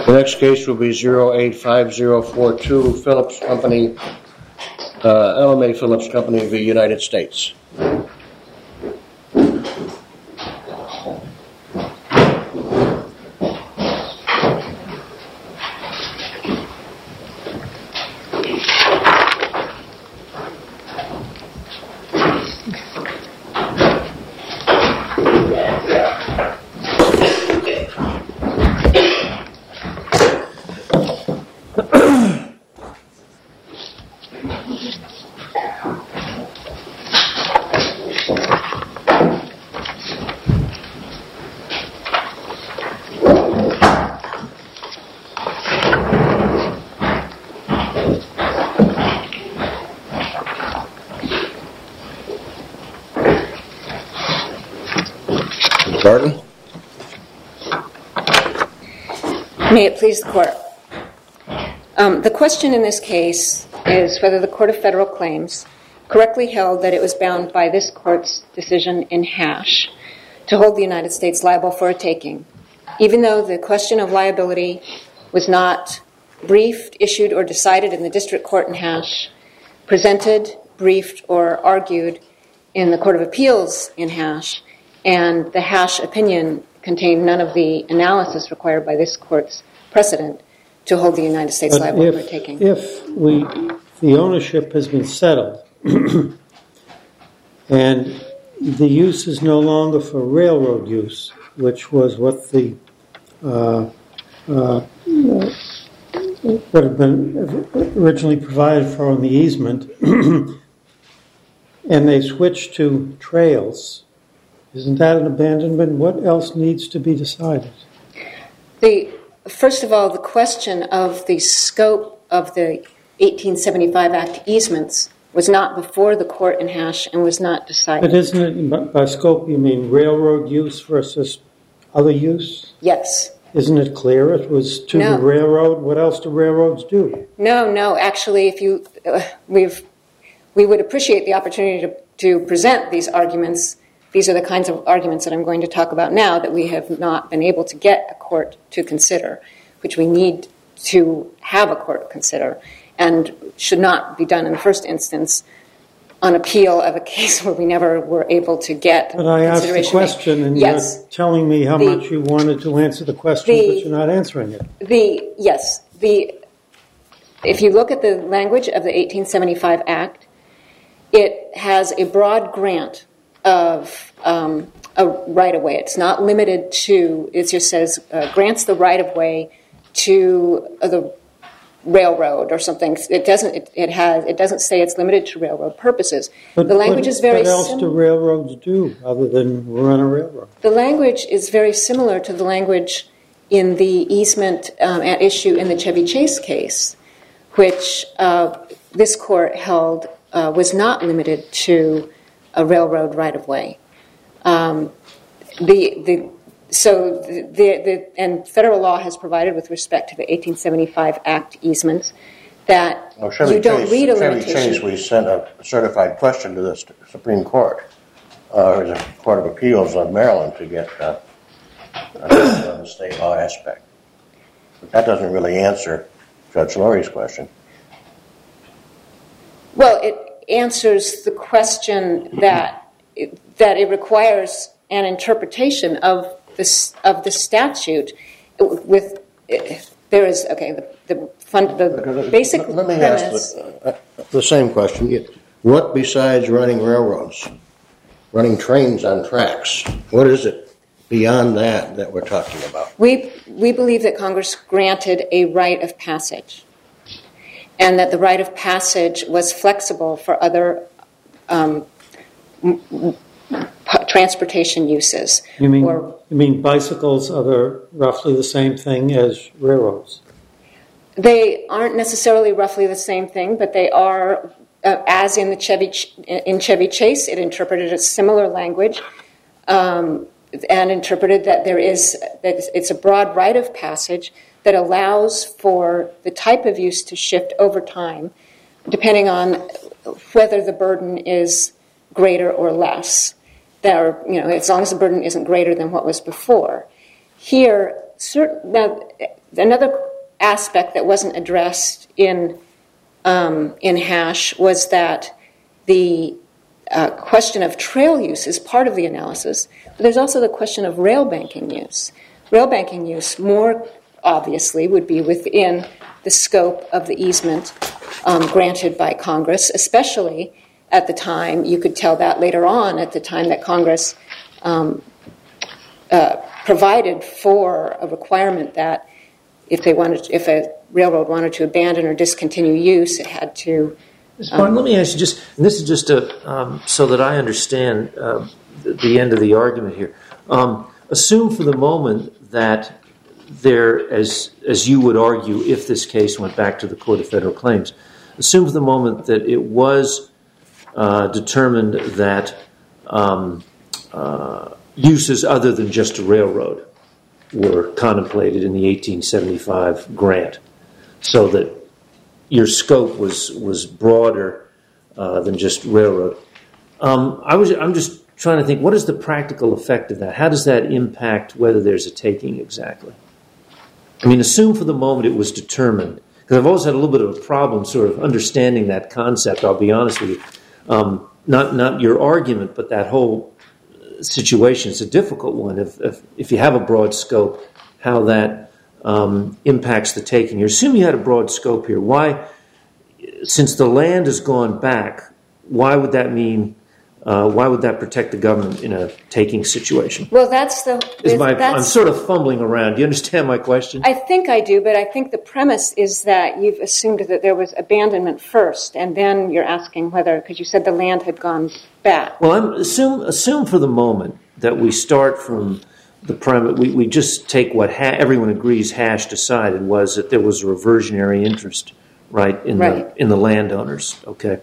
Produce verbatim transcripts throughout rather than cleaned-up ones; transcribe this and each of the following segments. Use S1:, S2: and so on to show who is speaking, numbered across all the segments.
S1: The next case will be zero eight five zero four two, Phillips Company, uh, L M A Phillips Company of the United States. Barton?
S2: May it please the Court. Um, the question in this case is whether the Court of Federal Claims correctly held that it was bound by this Court's decision in Hash to hold the United States liable for a taking, even though the question of liability was not briefed, issued, or decided in the District Court in Hash, presented, briefed, or argued in the Court of Appeals in Hash, and the Hash opinion contained none of the analysis required by this Court's precedent to hold the United States
S3: but
S2: liable
S3: if,
S2: for a taking.
S3: If we, the ownership has been settled and the use is no longer for railroad use, which was what the uh, uh, would have been originally provided for in the easement, and they switched to trails, isn't that an abandonment? What else needs to be decided?
S2: The First of all, the question of the scope of the eighteen seventy-five Act easements was not before the Court in Hash and was not decided.
S3: But isn't it, by scope, you mean railroad use versus other use?
S2: Yes.
S3: Isn't it clear it was to
S2: No.
S3: the railroad? What else do railroads do?
S2: No, no. Actually, if you, uh, we've, we would appreciate the opportunity to, to present these arguments. These are the kinds of arguments that I'm going to talk about now that we have not been able to get a court to consider, which we need to have a court consider, and should not be done in the first instance on appeal of a case where we never were able to get
S3: But I asked the question, and
S2: yes.
S3: you're telling me how
S2: The-
S3: much you wanted to answer the question,
S2: the-
S3: but you're not answering it.
S2: The yes, the if you look at the language of the eighteen seventy-five Act, it has a broad grant of um, a right-of-way. It's not limited to, it just says, uh, grants the right-of-way to uh, the railroad or something. It doesn't, it, it has, it doesn't say it's limited to railroad purposes.
S3: But
S2: the language
S3: what,
S2: is very
S3: What else
S2: sim-
S3: do railroads do other than run a railroad?
S2: The language is very similar to the language in the easement um, at issue in the Chevy Chase case, which uh, this court held uh, was not limited to a railroad right-of-way. Um, the the so the, the and federal law has provided with respect to the eighteen seventy-five Act easements that
S1: Well, Chevy
S2: you don't
S1: Chase,
S2: read a
S1: Chevy
S2: limitation.
S1: Chase, we sent a certified question to the Supreme Court, uh, or the Court of Appeals of Maryland, to get uh, uh, the state law aspect. But that doesn't really answer Judge Lurie's question.
S2: Well, it answers the question that it, that it requires an interpretation of this of the statute. With there is okay the the, fund, the basic
S1: Let me
S2: premise.
S1: ask the, uh, the same question. What besides running railroads, running trains on tracks, what is it beyond that that we're talking about?
S2: We we believe that Congress granted a right of passage, and that the right of passage was flexible for other um, m- m- transportation uses.
S3: You mean
S2: or,
S3: you mean bicycles are roughly the same thing as railroads?
S2: They aren't necessarily roughly the same thing, but they are. Uh, as in the Chevy Ch- in Chevy Chase, it interpreted a similar language. Um, and interpreted that there is that it's a broad rite of passage that allows for the type of use to shift over time, depending on whether the burden is greater or less. There, you know, as long as the burden isn't greater than what was before. Here, certain, now, another aspect that wasn't addressed in um, in Hash was that the uh, question of trail use is part of the analysis, but there's also the question of rail banking use. Rail banking use, more obviously, would be within the scope of the easement um, granted by Congress, especially at the time, you could tell that later on, at the time that Congress um, uh, provided for a requirement that if they wanted, if a railroad wanted to abandon or discontinue use, it had to.
S4: Miz Barton, um, let me ask you just, and this is just a, um, so that I understand uh, the, the end of the argument here. Um, assume for the moment that there, as as you would argue, if this case went back to the Court of Federal Claims, assume for the moment that it was uh, determined that um, uh, uses other than just a railroad were contemplated in the eighteen seventy-five grant, so that your scope was was broader uh, than just railroad. Um, I was I'm just trying to think, what is the practical effect of that? How does that impact whether there's a taking exactly? I mean, assume for the moment it was determined, because I've always had a little bit of a problem sort of understanding that concept, I'll be honest with you. Um, not not your argument, but that whole situation. It's a difficult one. If if, if you have a broad scope, how that um, impacts the taking. You assume you had a broad scope here. Why, since the land has gone back, why would that mean, uh, why would that protect the government in a taking situation?
S2: Well, that's the...
S4: Is my,
S2: that's,
S4: I'm sort of fumbling around. Do you understand my question?
S2: I think I do, but I think the premise is that you've assumed that there was abandonment first, and then you're asking whether, because you said the land had gone back.
S4: Well, I'm, assume assume for the moment that we start from the premise, we, we just take what ha- everyone agrees Hash decided was that there was a reversionary interest, right, in
S2: right.
S4: the in the landowners, okay?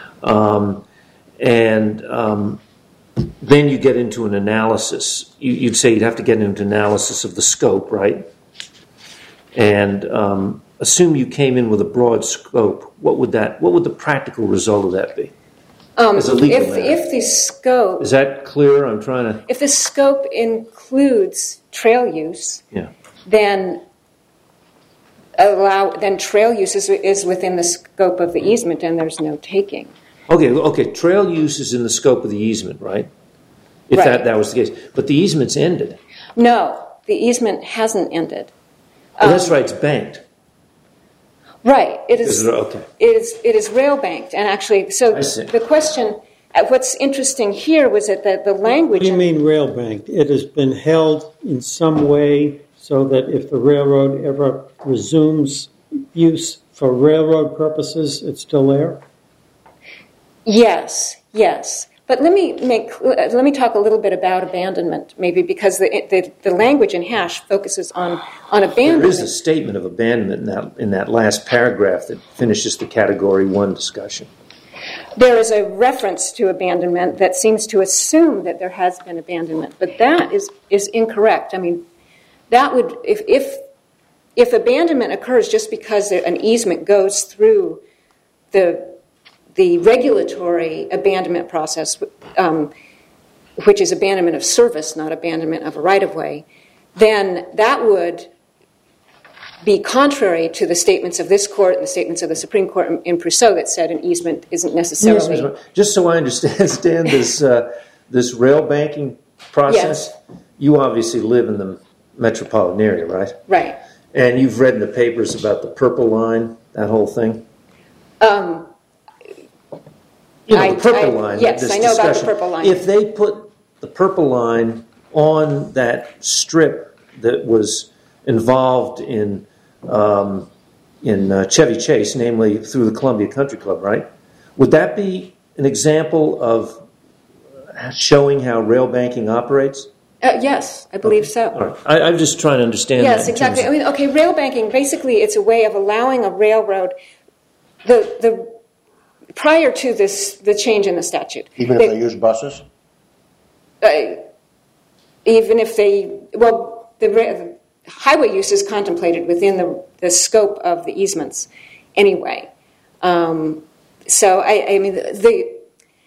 S4: Um, and um, then you get into an analysis. You, you'd say you'd have to get into analysis of the scope, right? And um, assume you came in with a broad scope. What would that? What would the practical result of that be?
S2: Um, if if the scope
S4: is that clear? I'm trying to.
S2: If the scope includes trail use,
S4: yeah.
S2: then allow then trail use is, is within the scope of the easement, and there's no taking.
S4: Okay, okay. Trail use is in the scope of the easement, right? If
S2: right.
S4: that, that was the case. But the easement's ended.
S2: No, the easement hasn't ended.
S4: Oh,
S2: um,
S4: that's right. It's banked.
S2: Right. It is.
S4: is it, okay.
S2: It is. It is rail banked, and actually, so the question. What's interesting here was that the, the language.
S3: What do you mean rail banked? It has been held in some way so that if the railroad ever resumes use for railroad purposes, it's still there?
S2: Yes, yes. But let me make let me talk a little bit about abandonment, maybe, because the the, the language in Hash focuses on, on abandonment.
S4: There is a statement of abandonment in that in that last paragraph that finishes the Category One discussion.
S2: There is a reference to abandonment that seems to assume that there has been abandonment, but that is is incorrect. I mean, that would if if if abandonment occurs just because an easement goes through the the regulatory abandonment process, um, which is abandonment of service, not abandonment of a right-of-way, then that would be contrary to the statements of this court and the statements of the Supreme Court in, in Prousseau that said an easement isn't necessarily...
S4: Yes, just so I understand this, uh, this rail banking process,
S2: yes.
S4: You obviously live in the metropolitan area, right?
S2: Right.
S4: And you've read in the papers about the Purple Line, that whole thing?
S2: Um...
S4: You know,
S2: I,
S4: the Purple
S2: I,
S4: Line.
S2: Yes,
S4: this
S2: I know
S4: discussion.
S2: about the Purple Line.
S4: If they put the Purple Line on that strip that was involved in um, in uh, Chevy Chase, namely through the Columbia Country Club, right? Would that be an example of showing how rail banking operates?
S2: Uh, yes, I believe
S4: okay.
S2: so.
S4: All right. I, I'm just trying to understand
S2: yes,
S4: that.
S2: Yes, exactly.
S4: Of...
S2: I mean, okay, rail banking, basically it's a way of allowing a railroad... The the Prior to this, the change in the statute.
S1: Even
S2: they,
S1: if they use buses?
S2: Uh, even if they, well, the, the highway use is contemplated within the, the scope of the easements anyway. Um, so, I, I mean, the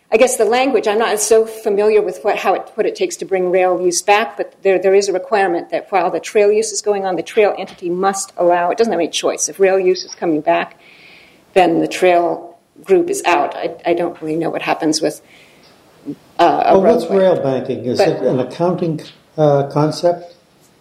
S2: I guess the language, I'm not so familiar with what, how it, what it takes to bring rail use back, but there, there is a requirement that while the trail use is going on, the trail entity must allow, it doesn't have any choice. If rail use is coming back, then the trail group is out. I, I don't really know what happens with uh, a
S3: well, what's
S2: roadway.
S3: rail banking? Is
S2: But-
S3: it an accounting uh, concept?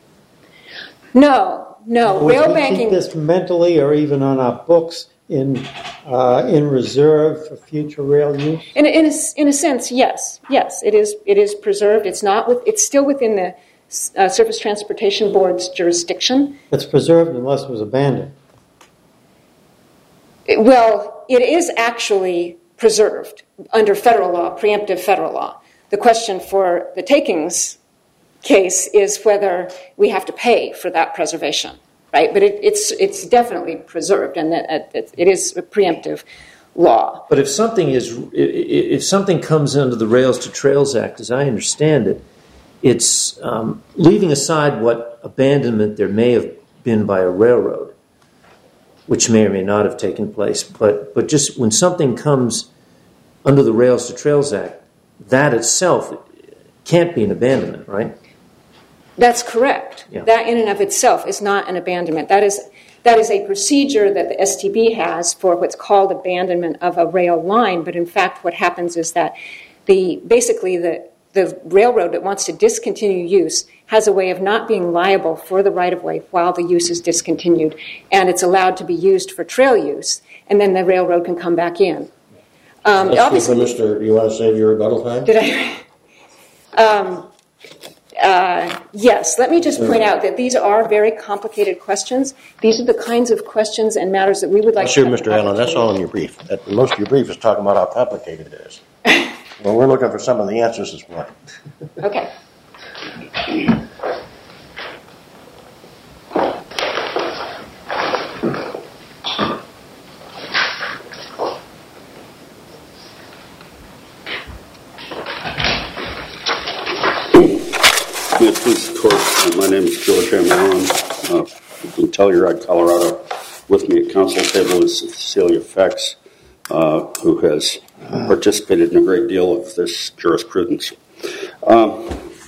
S2: No, no.
S3: Would
S2: Rail
S3: we
S2: banking.
S3: keep this mentally or even on our books in uh, in reserve for future rail use?
S2: In a, in, a, in a sense, yes, yes, it is. It is preserved. It's not. With, it's still within the uh, Surface Transportation Board's jurisdiction.
S3: It's preserved unless it was abandoned.
S2: It, well, it is actually preserved under federal law, preemptive federal law. The question for the takings case is whether we have to pay for that preservation, right? But it, it's it's definitely preserved, and that it, it is a preemptive law.
S4: But if something is, if something comes under the Rails to Trails Act, as I understand it, it's um, leaving aside what abandonment there may have been by a railroad, which may or may not have taken place. But but just when something comes under the Rails to Trails Act, that itself can't be an abandonment, right?
S2: That's correct.
S4: Yeah.
S2: That in and of itself is not an abandonment. That is that is a procedure that the S T B has for what's called abandonment of a rail line. But in fact, what happens is that the basically the the railroad that wants to discontinue use has a way of not being liable for the right-of-way while the use is discontinued, and it's allowed to be used for trail use, and then the railroad can come back in. Um,
S1: Let's
S2: obviously,
S1: for Mister You want to save your rebuttal time?
S2: did I? Um, uh, yes. Let me just point out that these are very complicated questions. These are the kinds of questions and matters that we would like
S1: Well,
S2: to
S1: sure,
S2: have
S1: Mister
S2: an
S1: Allen, that's all in your brief. That, most of your brief is talking about how complicated it is. Well, we're looking for some of the answers this morning.
S2: Okay.
S5: May it please the court, uh, my name is George M. Allen. Uh, from Telluride, Colorado. With me at council table is Cecilia Fex, uh, who has participated in a great deal of this jurisprudence. Um,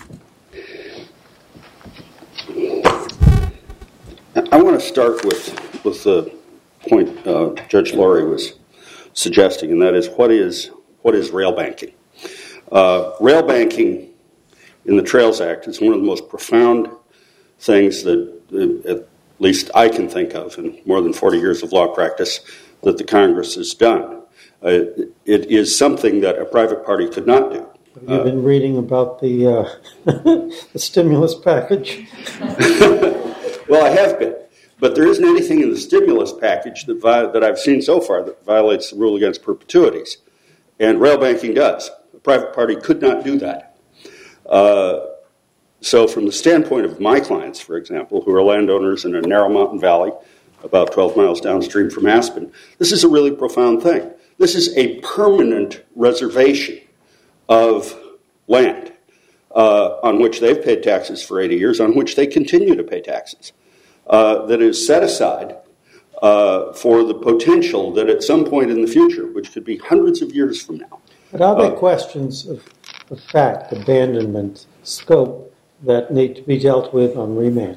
S5: I want to start with, with the point uh, Judge Laurie was suggesting, and that is what is, what is rail banking? Uh, rail banking in the Trails Act is one of the most profound things that, uh, at least I can think of in more than forty years of law practice, that the Congress has done. Uh, it is something that a private party could not do.
S3: Have you uh, been reading about the, uh, the stimulus package?
S5: Well, I have been. But there isn't anything in the stimulus package that, vi- that I've seen so far that violates the rule against perpetuities. And rail banking does. A private party could not do that. Uh, so from the standpoint of my clients, for example, who are landowners in a narrow mountain valley about twelve miles downstream from Aspen, this is a really profound thing. This is a permanent reservation of land uh, on which they've paid taxes for eighty years, on which they continue to pay taxes, uh, that is set aside uh, for the potential that at some point in the future, which could be hundreds of years from now.
S3: But are there
S5: uh,
S3: questions of, of fact, abandonment, scope, that need to be dealt with on remand?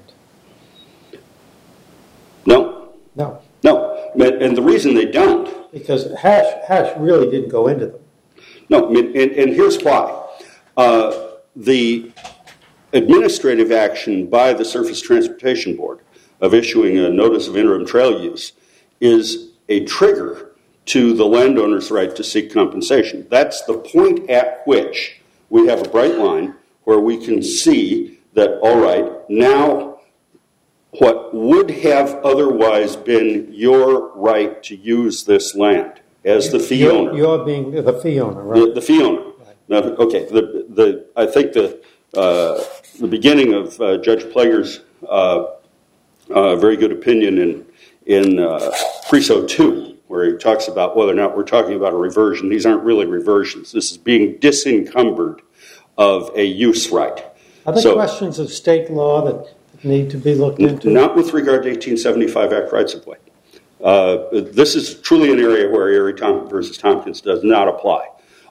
S5: No.
S3: No.
S5: No. And the reason they don't...
S3: Because Hash, Hash really didn't go into them.
S5: No, and, and here's why. Uh, the administrative action by the Surface Transportation Board of issuing a notice of interim trail use is a trigger to the landowner's right to seek compensation. That's the point at which we have a bright line where we can see that, all right, now what would have otherwise been your right to use this land as the fee
S3: you're,
S5: owner.
S3: You're being the fee owner, right?
S5: The, the fee owner. Right. Now, okay, the, the, I think the, uh, the beginning of uh, Judge Plager's uh, uh, very good opinion in, in uh, Preso two, where he talks about whether or not we're talking about a reversion. These aren't really reversions. This is being disencumbered of a use right.
S3: Are there
S5: so,
S3: questions of state law that need to be looked into?
S5: Not with regard to eighteen seventy-five Act rights of way. Uh, this is truly an area where Erie Tom versus Tompkins does not apply.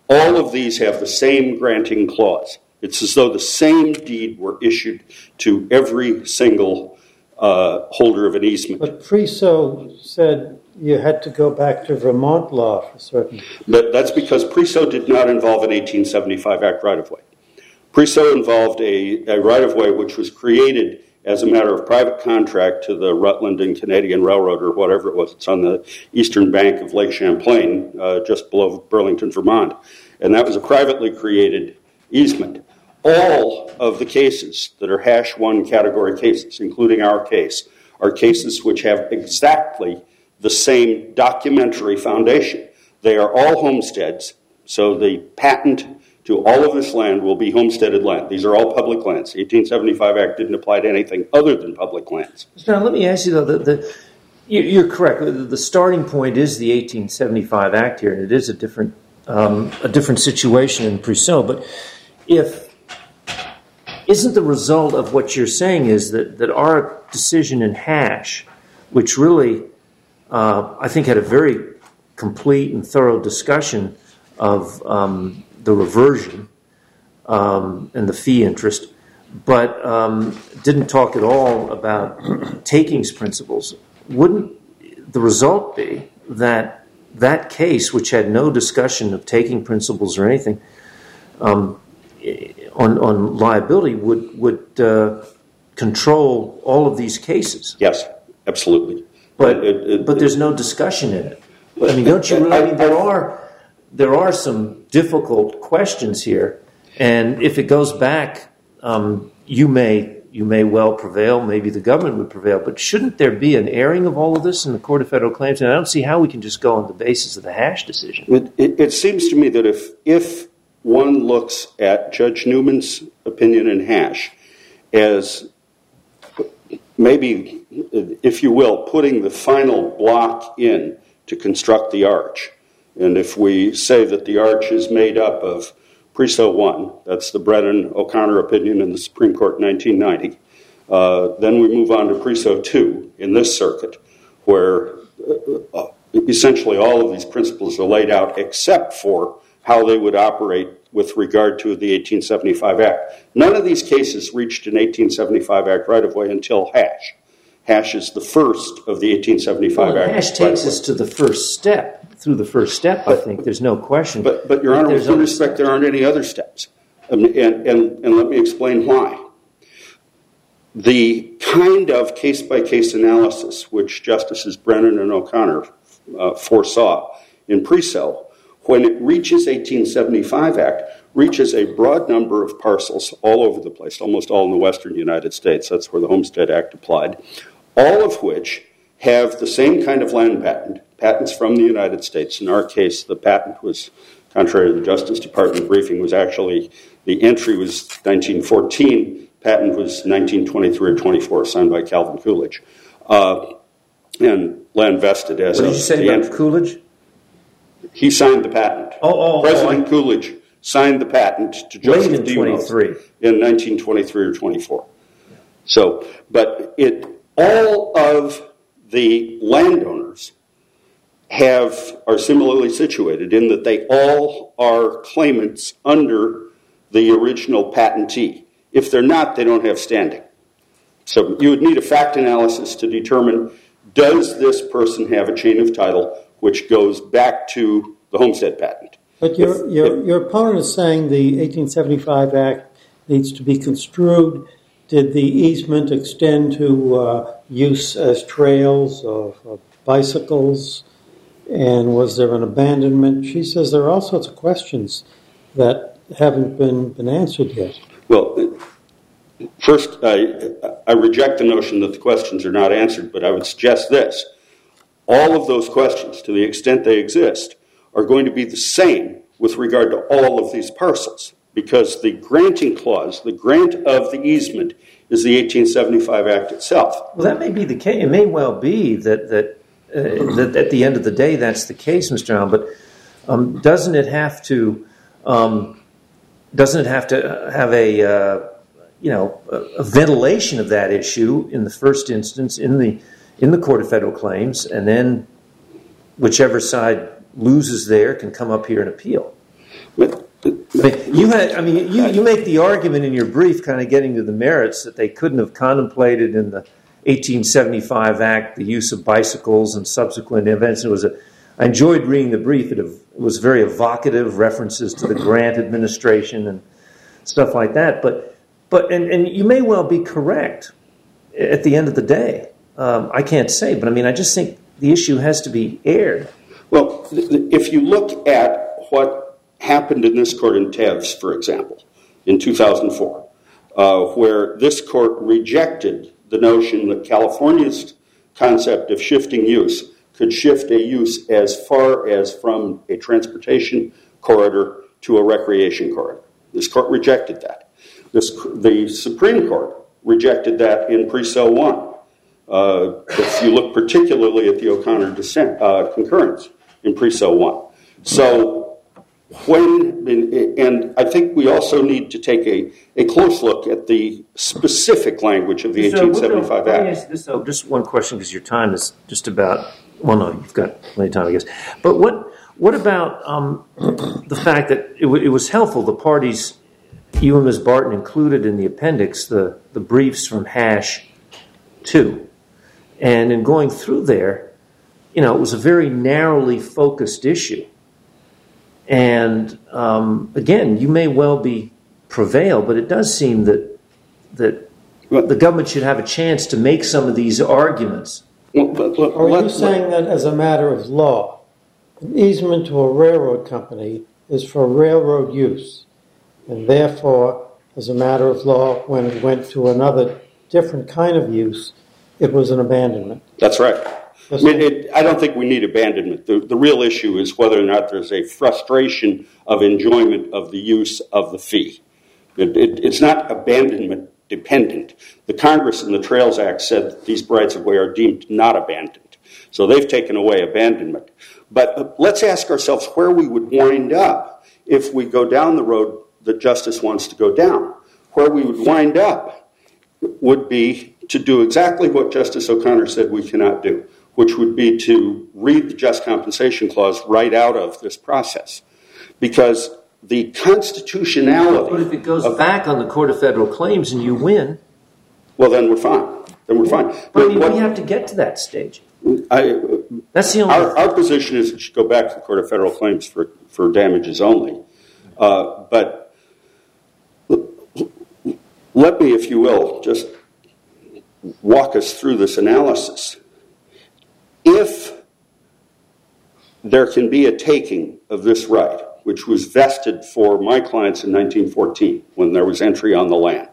S5: All of these have the same granting clause. It's as though the same deed were issued to every single uh, holder of an easement.
S3: But Priso said you had to go back to Vermont law for certain.
S5: But that's because Priso did not involve an eighteen seventy-five Act right-of-way. Priso involved a, a right-of-way which was created as a matter of private contract to the Rutland and Canadian Railroad, or whatever it was. It's on the eastern bank of Lake Champlain, uh, just below Burlington, Vermont. And that was a privately created easement. All of the cases that are hash one category cases, including our case, are cases which have exactly the same documentary foundation. They are all homesteads, so the patent to all of this land will be homesteaded land. These are all public lands. The eighteen seventy-five Act didn't apply to anything other than public lands.
S4: Now, let me ask you, though, the, the, you're correct. The starting point is the eighteen seventy-five Act here, and it is a different um, a different situation in Priso. But if isn't the result of what you're saying is that, that our decision in Hash, which really, uh, I think, had a very complete and thorough discussion of um, the reversion um, and the fee interest, but um, didn't talk at all about takings principles, wouldn't the result be that that case, which had no discussion of taking principles or anything, um, on, on liability, would would uh, control all of these cases?
S5: Yes, absolutely.
S4: But
S5: it, it,
S4: but there's no discussion in it. I mean, don't you really? I mean, there are there are some difficult questions here, and if it goes back, um, you may you may well prevail. Maybe the government would prevail. But shouldn't there be an airing of all of this in the Court of Federal Claims? And I don't see how we can just go on the basis of the Hash decision.
S5: It, it, it seems to me that if if one looks at Judge Newman's opinion in Hash as maybe, if you will, putting the final block in to construct the arch, and if we say that the arch is made up of Priso one, that's the Brennan-O'Connor opinion in the Supreme Court in nineteen ninety, uh, then we move on to Priso two in this circuit, where uh, essentially all of these principles are laid out except for how they would operate with regard to the eighteen seventy-five Act. None of these cases reached an eighteen seventy-five Act right-of-way until Hash. Hash is the first of the eighteen seventy-five
S4: well,
S5: Act.
S4: Hash takes us to the first step. Through the first step, but, I think. There's no question.
S5: But, but Your Honor, with due respect, there aren't any other steps. And, and, and let me explain why. The kind of case-by-case analysis which Justices Brennan and O'Connor uh, foresaw in Priso, when it reaches eighteen seventy-five Act, reaches a broad number of parcels all over the place, almost all in the western United States. That's where the Homestead Act applied, all of which have the same kind of land patent, patents from the United States. In our case, the patent was, contrary to the Justice Department briefing, was actually, the entry was nineteen fourteen, patent was nineteen twenty-three or twenty-four, signed by Calvin Coolidge. Uh, and land vested as
S4: What
S5: of
S4: did you say
S5: the
S4: about
S5: entry.
S4: Coolidge?
S5: He signed the patent.
S4: Oh, oh,
S5: President
S4: oh, I...
S5: Coolidge signed the patent to Joseph
S4: Late in
S5: Demos
S4: twenty-three.
S5: in nineteen twenty-three or twenty-four. So, but it all of the landowners have are similarly situated in that they all are claimants under the original patentee. If they're not, they don't have standing. So you would need a fact analysis to determine, does this person have a chain of title which goes back to the Homestead patent?
S3: But your,
S5: If-
S3: your,
S5: if-
S3: your opponent is saying the eighteen seventy-five Act needs to be construed. Did the easement extend to uh, use as trails of, of bicycles? And was there an abandonment? She says there are all sorts of questions that haven't been, been answered yet.
S5: Well, first, I, I reject the notion that the questions are not answered, but I would suggest this. All of those questions, to the extent they exist, are going to be the same with regard to all of these parcels, because the granting clause, the grant of the easement, is the eighteen seventy-five Act itself.
S4: Well, that may be the case. It may well be that that, uh, that at the end of the day that's the case, Mister Allen. But um, doesn't it have to? Um, doesn't it have to have a uh, you know a, a ventilation of that issue in the first instance in the in the Court of Federal Claims, and then whichever side loses there can come up here and appeal?
S5: But,
S4: You had, I mean, you, you make the argument in your brief, kind of getting to the merits, that they couldn't have contemplated in the eighteen seventy-five Act the use of bicycles and subsequent events. It was a, I enjoyed reading the brief. It, it was very evocative, references to the Grant administration and stuff like that. But, but and, and you may well be correct at the end of the day. Um, I can't say, but I mean, I just think the issue has to be aired.
S5: Well, if you look at what happened in this court in Teves, for example, in two thousand four, uh, where this court rejected the notion that California's concept of shifting use could shift a use as far as from a transportation corridor to a recreation corridor. This court rejected that. This, the Supreme Court rejected that in Preso one. Uh, if you look particularly at the O'Connor dissent, uh, concurrence in Preso one. So when, and I think we also need to take a, a close look at the specific language of the so eighteen seventy-five Act.
S4: Ask this, though, just one question, because your time is just about, well, no, you've got plenty of time, I guess. But what what about um, the fact that it, w- it was helpful, the parties, you and Miz Barton included in the appendix, the, the briefs from Hash two. And in going through there, you know, it was a very narrowly focused issue. And um, again, you may well be prevail, but it does seem that that the government should have a chance to make some of these arguments.
S3: Well, but, but, Are you saying that as a matter of law, an easement to a railroad company is for railroad use, and therefore, as a matter of law, when it went to another different kind of use, it was an abandonment?
S5: That's right. I mean, it, I don't think we need abandonment. The, the real issue is whether or not there's a frustration of enjoyment of the use of the fee. It, it, it's not abandonment dependent. The Congress in the Trails Act said that these rights of way are deemed not abandoned. So they've taken away abandonment. But uh, let's ask ourselves where we would wind up if we go down the road that justice wants to go down. Where we would wind up would be to do exactly what Justice O'Connor said we cannot do, which would be to read the Just Compensation Clause right out of this process. Because the constitutionality...
S4: But if it goes of, back on the Court of Federal Claims and you win...
S5: Well, then we're fine. Then we're fine.
S4: But, but I mean, what, we have to get to that stage.
S5: I,
S4: That's the only...
S5: Our, our position is it should go back to the Court of Federal Claims for, for damages only. Uh, but let me, if you will, just walk us through this analysis. If there can be a taking of this right, which was vested for my clients in nineteen fourteen when there was entry on the land,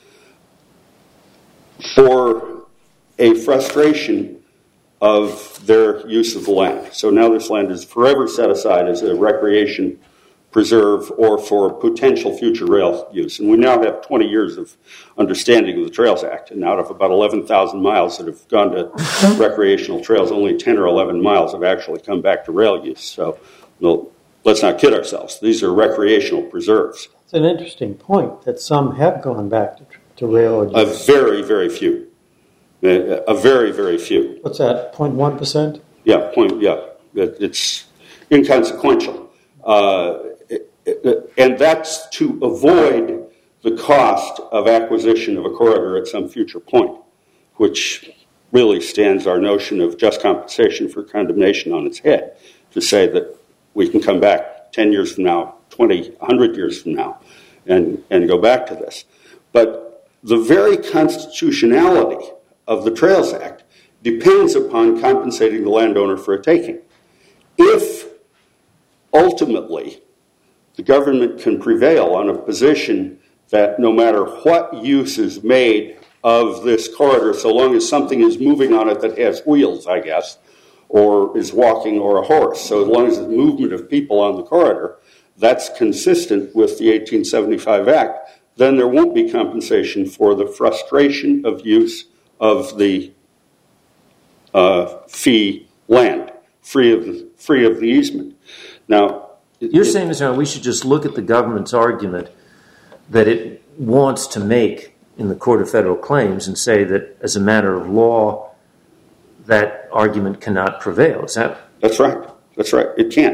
S5: for a frustration of their use of the land. So now this land is forever set aside as a recreation preserve or for potential future rail use. And we now have twenty years of understanding of the Trails Act. And out of about eleven thousand miles that have gone to recreational trails, only ten or eleven miles have actually come back to rail use. So well, let's not kid ourselves. These are recreational preserves.
S3: It's an interesting point that some have gone back to, to rail use.
S5: A very, very few. A very, very few.
S3: What's that, zero point one percent?
S5: Yeah, point, yeah. It's inconsequential. Uh, and that's to avoid the cost of acquisition of a corridor at some future point, which really stands our notion of just compensation for condemnation on its head, to say that we can come back ten years from now, twenty, one hundred years from now, and, and go back to this. But the very constitutionality of the Trails Act depends upon compensating the landowner for a taking. If ultimately the government can prevail on a position that no matter what use is made of this corridor, so long as something is moving on it that has wheels, I guess, or is walking or a horse, so as long as the movement of people on the corridor, that's consistent with the eighteen seventy-five Act, then there won't be compensation for the frustration of use of the uh, fee land, free of the, free of the easement. Now,
S4: you're
S5: it,
S4: saying, Mister Allen, we should just look at the government's argument that it wants to make in the Court of Federal Claims and say that as a matter of law, that argument cannot prevail. Is that?
S5: That's right. That's right. It can't.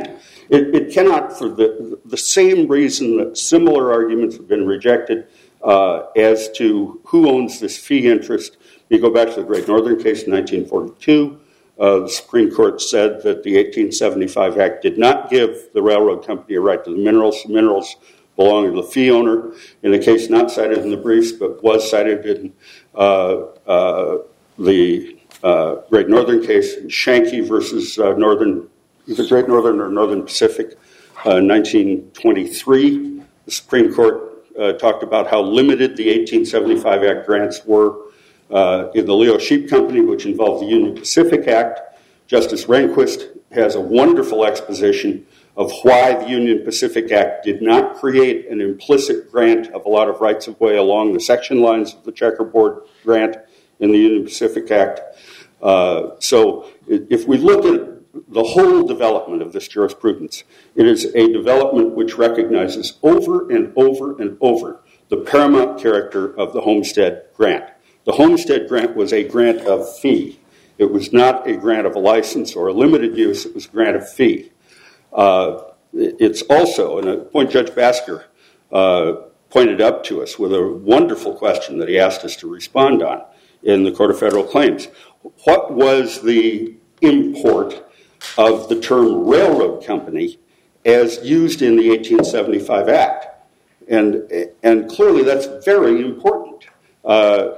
S5: It, it cannot, for the, the same reason that similar arguments have been rejected uh, as to who owns this fee interest. You go back to the Great Northern case in nineteen forty-two. Uh, the Supreme Court said that the eighteen seventy-five Act did not give the railroad company a right to the minerals. The minerals belong to the fee owner. In a case not cited in the briefs, but was cited in uh, uh, the uh, Great Northern case, Shanky versus uh, Northern, either Great Northern or Northern Pacific, uh, nineteen twenty-three. The Supreme Court uh, talked about how limited the eighteen seventy-five Act grants were. Uh, in the Leo Sheep Company, which involved the Union Pacific Act, Justice Rehnquist has a wonderful exposition of why the Union Pacific Act did not create an implicit grant of a lot of rights-of-way along the section lines of the checkerboard grant in the Union Pacific Act. Uh, so if we look at the whole development of this jurisprudence, it is a development which recognizes over and over and over the paramount character of the Homestead Grant. The Homestead Grant was a grant of fee. It was not a grant of a license or a limited use. It was a grant of fee. Uh, it's also, and a point Judge Basker uh, pointed up to us with a wonderful question that he asked us to respond on in the Court of Federal Claims. What was the import of the term railroad company as used in the eighteen seventy-five Act? And, and clearly that's very important. Uh,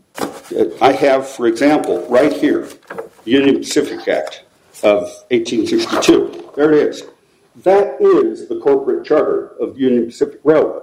S5: I have, for example, right here, the Union Pacific Act of eighteen sixty-two. There it is. That is the corporate charter of the Union Pacific Railroad.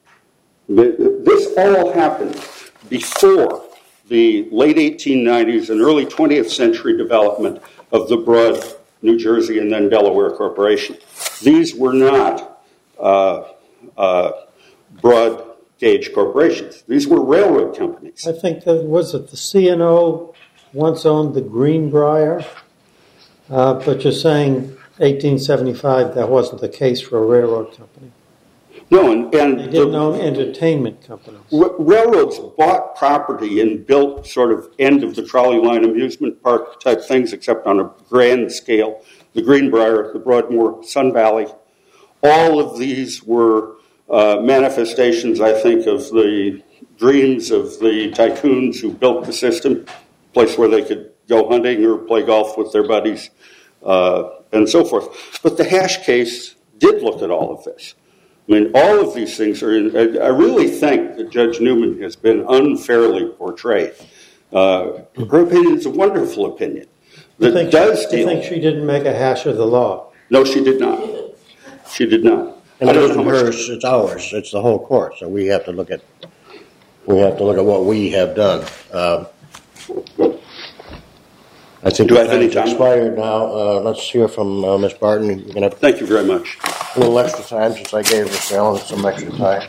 S5: This all happened before the late eighteen nineties and early twentieth century development of the Broad, New Jersey, and then Delaware Corporation. These were not uh, uh, broad gauge corporations. These were railroad companies.
S3: I think that was it. The C and O once owned the Greenbrier, uh, but you're saying eighteen seventy-five that wasn't the case for a railroad company.
S5: No, and, and
S3: they didn't
S5: the,
S3: own entertainment companies.
S5: R- railroads bought property and built sort of end of the trolley line amusement park type things, except on a grand scale. The Greenbrier, the Broadmoor, Sun Valley, all of these were Uh, manifestations, I think, of the dreams of the tycoons who built the system, a place where they could go hunting or play golf with their buddies, uh, and so forth. But the Hash case did look at all of this. I mean, all of these things are in, I, I really think that Judge Newman has been unfairly portrayed. Uh, her opinion is a wonderful opinion that
S3: think,
S5: does
S3: do you
S5: deal.
S3: think she didn't make a hash of the law?
S5: No, she did not. She did not.
S1: And it isn't hers, it's ours. It's the whole court. So we have to look at we have to look at what we have done. Um, I think
S5: Do I have
S1: time's
S5: any time?
S1: expired now. Uh, let's hear from uh, Miz Barton. You're going to have
S5: Thank you very much.
S1: a little extra time since I gave Miz Allen some extra time.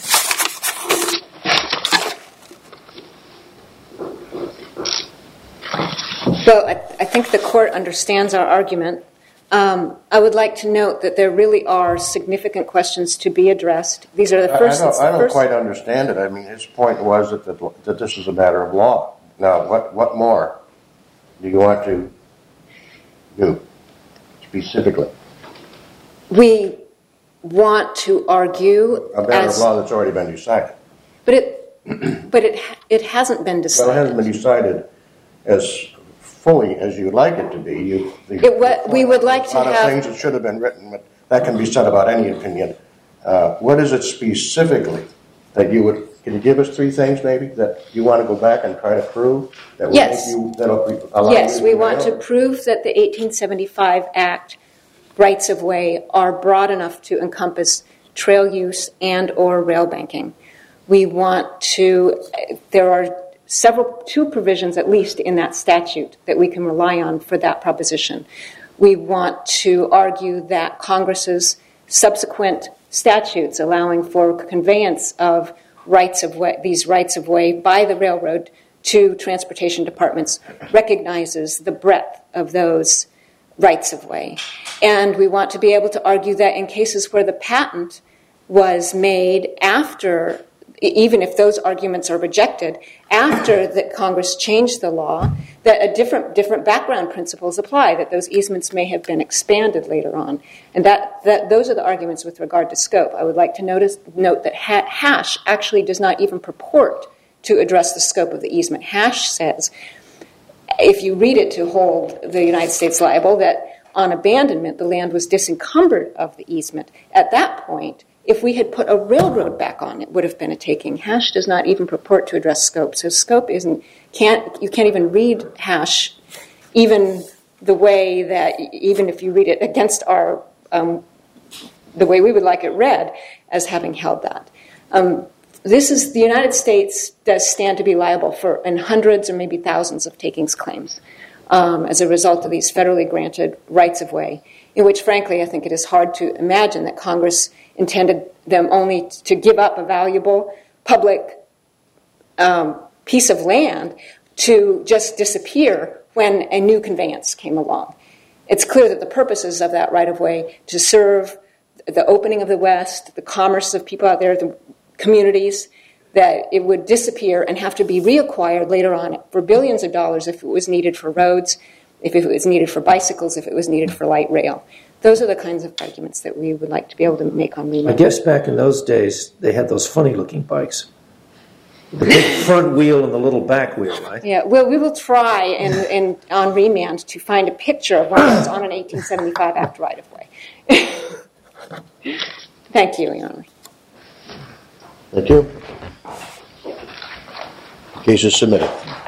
S2: So I, I think the court understands our argument. Um, I would like to note that there really are significant questions to be addressed. These are the first.
S1: I, I don't, I don't
S2: first,
S1: quite understand it. I mean, his point was that, the, that this is a matter of law. Now, what, what more do you want to do specifically?
S2: We want to argue
S1: A matter
S2: as,
S1: of law that's already been decided.
S2: but it, but it, it hasn't been decided.
S1: Well, it hasn't been decided as fully as you'd like it to be. You, the,
S2: It, what, we would like to
S1: a lot
S2: have.
S1: of things that should have been written, but that can be said about any opinion. Uh, what is it specifically that you would? Can you give us three things, maybe, that you want to go back and try to prove that will
S2: Yes.
S1: make you that'll allow
S2: Yes,
S1: you
S2: we
S1: to
S2: want to
S1: prevail?
S2: prove that the eighteen seventy-five Act rights of way are broad enough to encompass trail use and or rail banking. We want to. There are several, two provisions at least in that statute that we can rely on for that proposition. We want to argue that Congress's subsequent statutes allowing for conveyance of rights of way, these rights of way by the railroad to transportation departments recognizes the breadth of those rights of way. And we want to be able to argue that in cases where the patent was made after even if those arguments are rejected, after that Congress changed the law, that a different different background principles apply, that those easements may have been expanded later on. And that, that those are the arguments with regard to scope. I would like to notice, note that ha- Hash actually does not even purport to address the scope of the easement. Hash says, if you read it to hold the United States liable, that on abandonment, the land was disencumbered of the easement. At that point, if we had put a railroad back on, it would have been a taking. Hash does not even purport to address scope. So scope isn't, can't, you can't even read Hash even the way that, even if you read it against our, um, the way we would like it read, as having held that. Um, this is, the United States does stand to be liable for in hundreds or maybe thousands of takings claims um, as a result of these federally granted rights of way, in which, frankly, I think it is hard to imagine that Congress intended them only to give up a valuable public um, piece of land to just disappear when a new conveyance came along. It's clear that the purposes of that right-of-way to serve the opening of the West, the commerce of people out there, the communities, that it would disappear and have to be reacquired later on for billions of dollars if it was needed for roads, if it was needed for bicycles, if it was needed for light rail. Those are the kinds of arguments that we would like to be able to make on remand.
S4: I guess back in those days, they had those funny-looking bikes. The big front wheel and the little back wheel, right?
S2: Yeah, well, we will try in, in, on remand to find a picture of one that's on an eighteen seventy-five Act right-of-way. Thank you, Your Honor.
S1: Thank you. Case is submitted.